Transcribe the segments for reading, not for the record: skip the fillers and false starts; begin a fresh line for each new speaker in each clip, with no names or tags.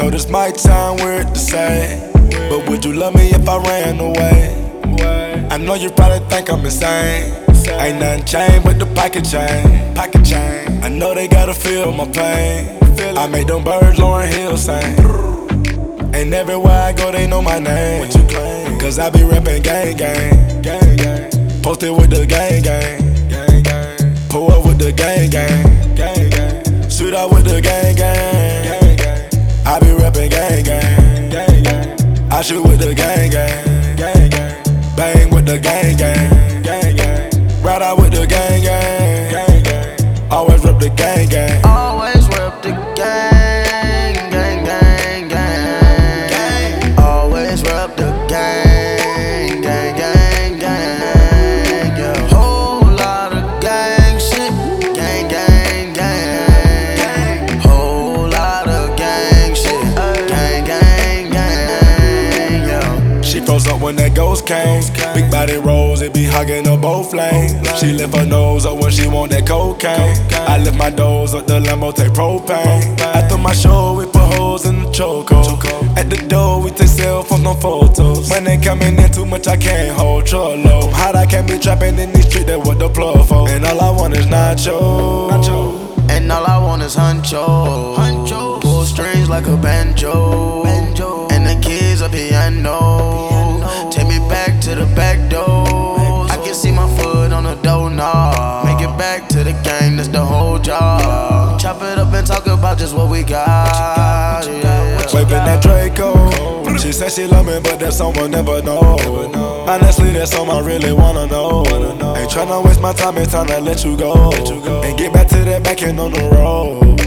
know this might sound weird to say, but would you love me if I ran away? I know you probably think I'm insane. Ain't nothing changed but the pocket chain. I know they gotta feel my pain. I made them birds Lauryn Hill sing. And everywhere I go they know my name. Cause I be reppin' gang gang. Posted with the gang gang. Pull up with the gang gang. Shoot out with the gang gang. I be reppin' gang gang. I shoot with the gang gang. Bang with the gang gang. Ride out with the gang gang. Always rep the gang gang.
Always rep the gang, gang, gang, gang. Always rep the gang, gang, gang, gang. Yeah, whole lot of gang shit, gang, gang, gang. Whole lot of gang shit, gang, gang, gang. Yeah.
She froze up when that ghost came. Big body rolls, it be hugging her both lanes. She lift her nose up when she want that cocaine. I lift my doors up, the Lambo take propane. After my show, we put holes in the chokehold. At the door, we take cell phones, no photos. When they coming in too much, I can't hold trollo. I'm hot, I can't be trapping in these streets, that what the plug for. And all I want is nacho.
And all I want is huncho. Pull strings like a banjo. And the kids a piano. Take me back to the back door. I can see my foot on the doorknob. Make it back to the gang, that's the whole job. Chop it up and talk about just what we got.
Waving that Draco. She said she love me, but that someone never know. Honestly, that's something I really wanna know. Ain't tryna waste my time, it's time to let you go. And get back to that back end on the road.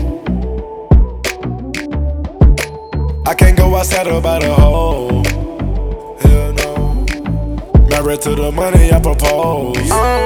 I can't go outside about a hole. Hell no. Married to the money I propose.